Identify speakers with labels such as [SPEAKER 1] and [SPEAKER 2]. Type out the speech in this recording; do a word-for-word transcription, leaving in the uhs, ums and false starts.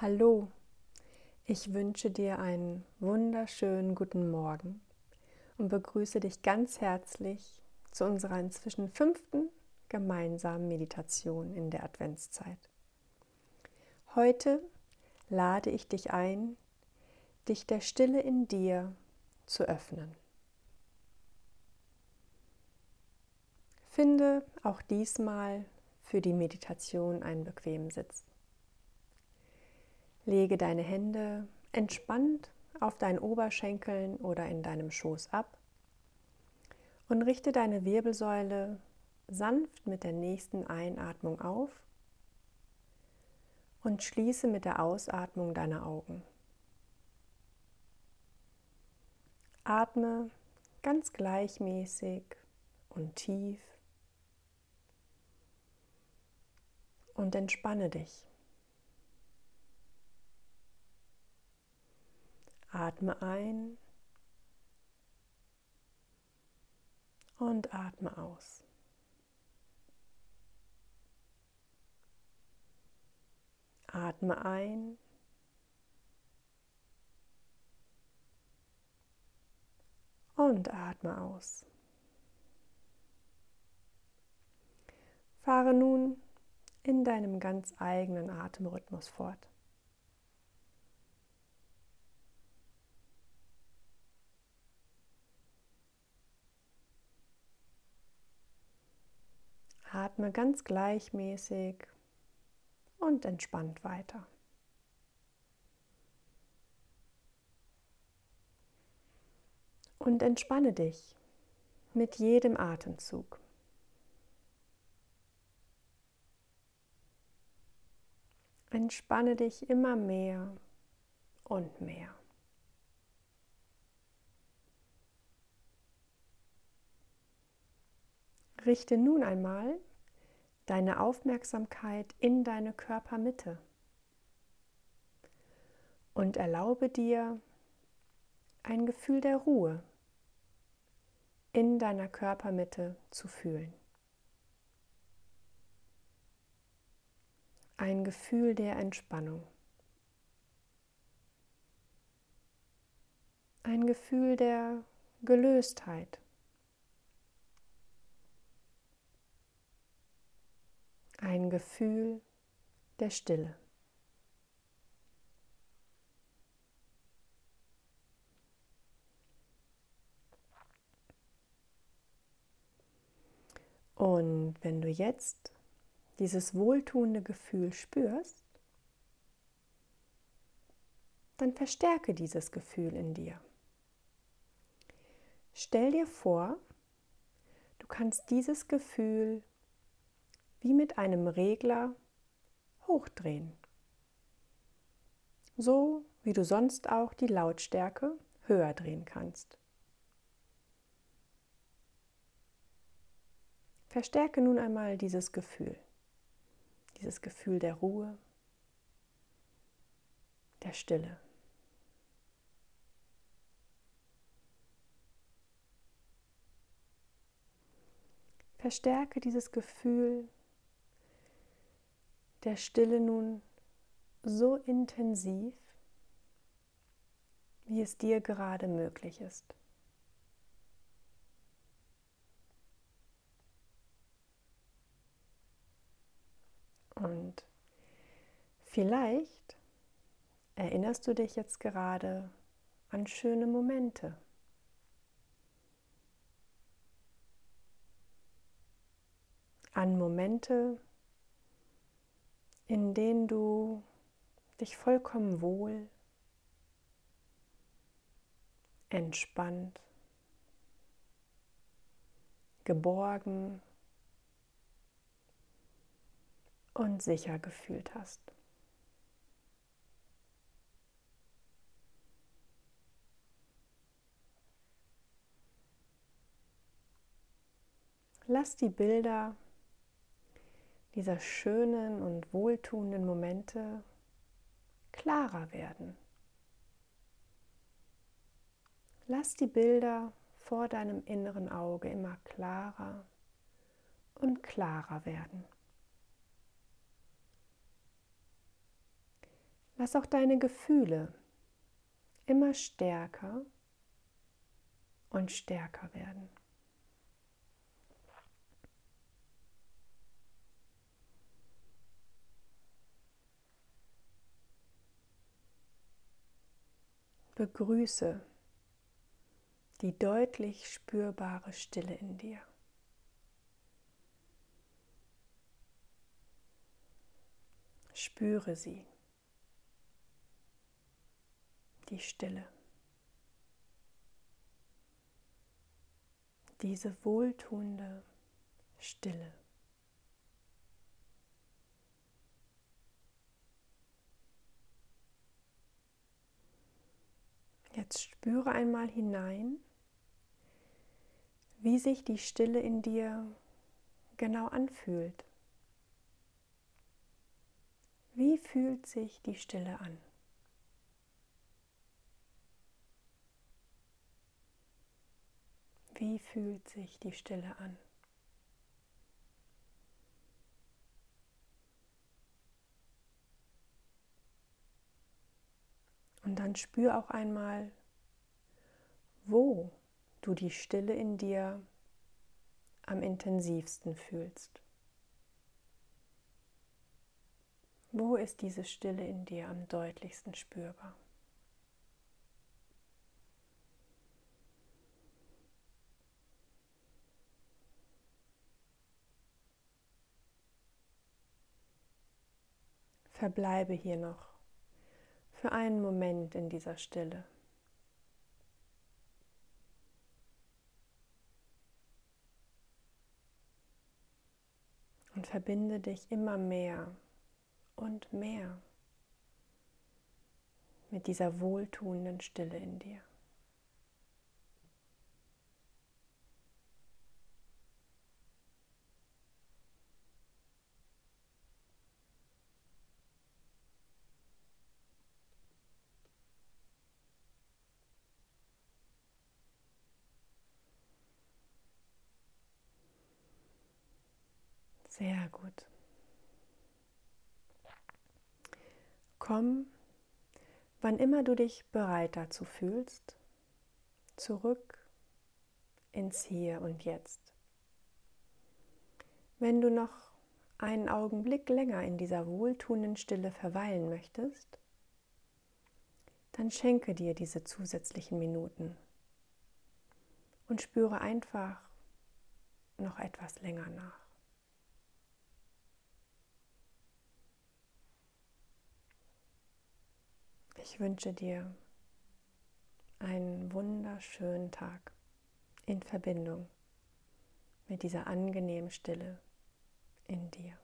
[SPEAKER 1] Hallo, ich wünsche dir einen wunderschönen guten Morgen und begrüße dich ganz herzlich zu unserer inzwischen fünften gemeinsamen Meditation in der Adventszeit. Heute lade ich dich ein, dich der Stille in dir zu öffnen. Finde auch diesmal für die Meditation einen bequemen Sitz. Lege deine Hände entspannt auf deinen Oberschenkeln oder in deinem Schoß ab und richte deine Wirbelsäule sanft mit der nächsten Einatmung auf und schließe mit der Ausatmung deine Augen. Atme ganz gleichmäßig und tief und entspanne dich. Atme ein und atme aus. Atme ein und atme aus. Fahre nun in deinem ganz eigenen Atemrhythmus fort. Atme ganz gleichmäßig und entspannt weiter. Und entspanne dich mit jedem Atemzug. Entspanne dich immer mehr und mehr. Richte nun einmal deine Aufmerksamkeit in deine Körpermitte und erlaube dir ein Gefühl der Ruhe in deiner Körpermitte zu fühlen. Ein Gefühl der Entspannung. Ein Gefühl der Gelöstheit. Ein Gefühl der Stille. Und wenn du jetzt dieses wohltuende Gefühl spürst, dann verstärke dieses Gefühl in dir. Stell dir vor, du kannst dieses Gefühl wie mit einem Regler hochdrehen. So wie du sonst auch die Lautstärke höher drehen kannst. Verstärke nun einmal dieses Gefühl. Dieses Gefühl der Ruhe, der Stille. Verstärke dieses Gefühl der Stille nun so intensiv, wie es dir gerade möglich ist. Und vielleicht erinnerst du dich jetzt gerade an schöne Momente. An Momente, in denen du dich vollkommen wohl, entspannt, geborgen und sicher gefühlt hast. Lass die Bilder dieser schönen und wohltuenden Momente klarer werden. Lass die Bilder vor deinem inneren Auge immer klarer und klarer werden. Lass auch deine Gefühle immer stärker und stärker werden. Begrüße die deutlich spürbare Stille in dir. Spüre sie, die Stille, diese wohltuende Stille. Jetzt spüre einmal hinein, wie sich die Stille in dir genau anfühlt. Wie fühlt sich die Stille an? Wie fühlt sich die Stille an? Und dann spür auch einmal, wo du die Stille in dir am intensivsten fühlst. Wo ist diese Stille in dir am deutlichsten spürbar? Verbleibe hier noch für einen Moment in dieser Stille. Und verbinde dich immer mehr und mehr mit dieser wohltuenden Stille in dir. Sehr gut. Komm, wann immer du dich bereit dazu fühlst, zurück ins Hier und Jetzt. Wenn du noch einen Augenblick länger in dieser wohltuenden Stille verweilen möchtest, dann schenke dir diese zusätzlichen Minuten und spüre einfach noch etwas länger nach. Ich wünsche dir einen wunderschönen Tag in Verbindung mit dieser angenehmen Stille in dir.